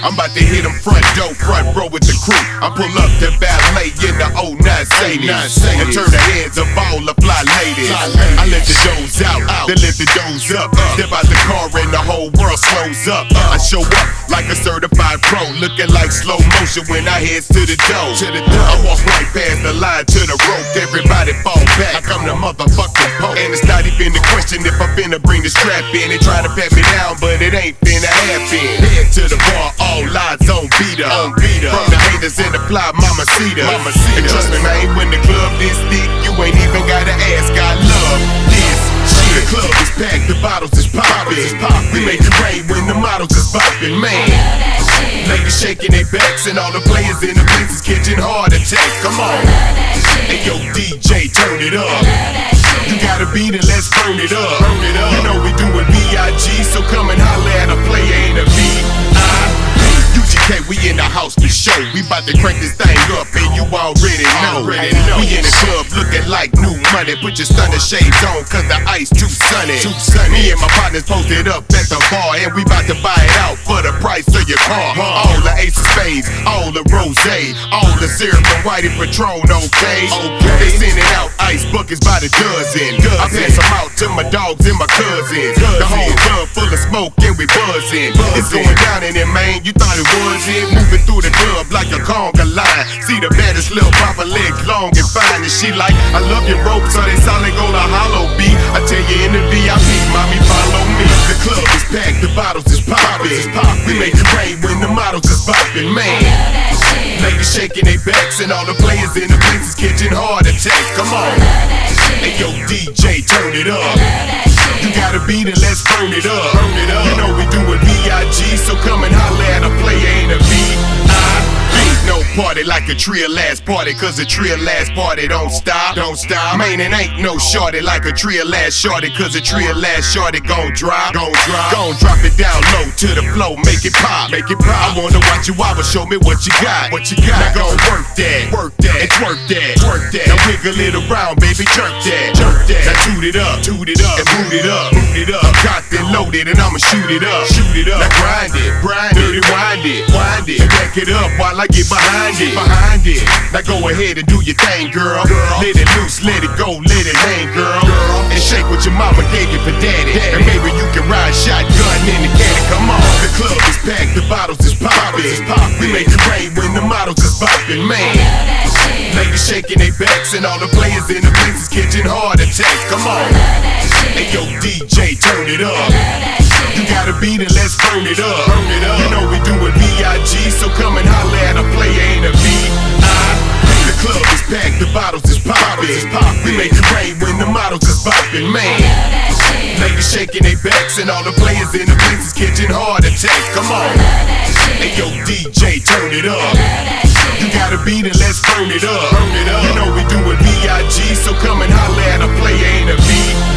I'm about to hit them front door, front row with the crew. I pull up to ballet in the 09 Mercedes and turn the heads of all the fly ladies. I let the doors out, then lift the doors up. Step out the car and the whole world slows up. I show up like a certified pro, looking like slow motion when I head to the door. I walk right past the line to the rope. Everybody fall back like I'm the motherfucking Pope. And it's not even a question if I'm finna bring the strap in. They try to pat me down, but it ain't finna happen. Head to the bar, all lights on beater. From the haters and the fly mamacita. And trust me, man, when the club this thick, you ain't even gotta ask. I love this shit. The club is packed, the bottles is poppin'. We make it rain when the models is boppin', man. Ladies shaking their backs and all the players in the place is catching heart attacks. Come on. Hey yo, DJ, turn it up. You gotta beat it, let's burn it up. You know we do it B.I.G., so come and holla at a player, ain't a B.I.G. UGK, we in the house for show. We bout to crank this thing up and you already know. We in the club looking like new money. Put your stunner shades on cause the ice too sunny. Me and my partners posted up at the bar and we bout to buy it out for the price of your car. All the ace of spades, all the rosé, all the syrup and whitey Patron, okay? They sending out ice buckets by the dozen. I pass them out to my dogs and my cousins. The whole club full of smoke and we buzzing. It's going down in there, man. You thought it was it? Moving through the club like a conga line. See the baddest little papa legs long and fine. And she like, I love your rope, so they solid go to hollow B. I tell you in the VIP, mommy, follow me. The club is packed, the bottles is poppin'. We make it rain when the models is boppin', man. Ladies shaking their backs and all the players in the place is catching heart attacks. Come on. Hey yo, DJ, turn it up. You gotta beat it, let's burn it up. You know we do it B.I.G., so come and holla at a player, ain't a B.I.G. No party like a trill ass party, cause a trill ass party don't stop. Man, it ain't no shorty like a trill ass shorty, cause a trill ass shorty gon' drop. Gon' drop it down low to the flow, make it pop. I wanna watch you wobble, show me what you got. Now gon' work that, and twerk that. Now wiggle it around, baby, jerk that. Now toot it up, and boot it up. I'm cocked and loaded and I'ma shoot it up. Now grind it, dirty wind it, and back it up while I get behind it. Now go ahead and do your thing, girl. Let it loose, let it go, let it hang, girl. And shake what your mama gave you for daddy. And maybe you can ride shotgun in the caddy. Come on, the club is packed, the bottles is poppin'. We make it rain when the models is boppin', man. Ladies shaking their backs and all the players in the place is catching heart attacks. Come on. Hey yo, DJ, turn it up. You gotta beat it, let's burn it up. You know we do it B.I.G., so come and holla at a player, ain't a B.I.G. The club is packed, the bottles is poppin'. We make it rain when the models is boppin', man. Ladies shaking their backs and all the players in the place is catching heart attacks. Come on. Hey yo, DJ, turn it up. You gotta beat it, let's burn it up. You know we do it B.I.G., so come and holla at a player, ain't a B.I.G.